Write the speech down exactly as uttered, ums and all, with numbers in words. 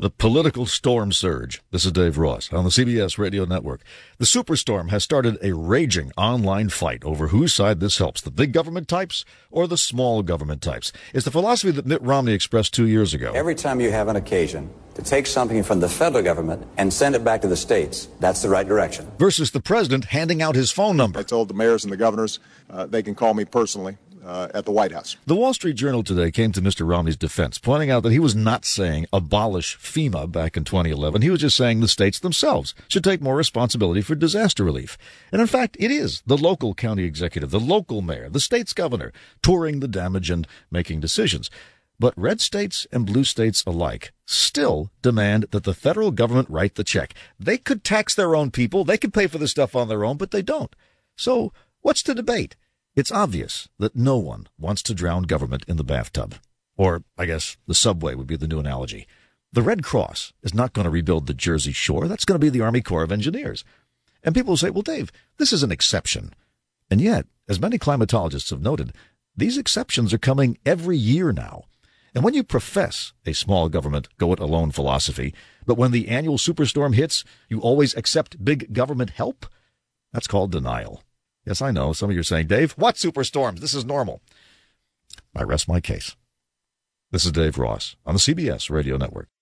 The political storm surge. This is Dave Ross on the C B S Radio Network. The superstorm has started a raging online fight over whose side this helps, the big government types or the small government types. It's the philosophy that Mitt Romney expressed two years ago. Every time you have an occasion to take something from the federal government and send it back to the states, that's the right direction. Versus the president handing out his phone number. I told the mayors and the governors uh, they can call me personally. Uh, at the White House. The Wall Street Journal today came to Mister Romney's defense, pointing out that he was not saying abolish FEMA back in twenty eleven. He was just saying the states themselves should take more responsibility for disaster relief. And in fact, it is the local county executive, the local mayor, the state's governor, touring the damage and making decisions. But red states and blue states alike still demand that the federal government write the check. They could tax their own people. They could pay for the stuff on their own, but they don't. So what's the debate? It's obvious that no one wants to drown government in the bathtub. Or, I guess, the subway would be the new analogy. The Red Cross is not going to rebuild the Jersey Shore. That's going to be the Army Corps of Engineers. And people say, well, Dave, this is an exception. And yet, as many climatologists have noted, these exceptions are coming every year now. And when you profess a small government, go-it-alone philosophy, but when the annual superstorm hits, you always accept big government help, that's called denial. Yes, I know. Some of you are saying, Dave, what superstorms? This is normal. I rest my case. This is Dave Ross on the C B S Radio Network.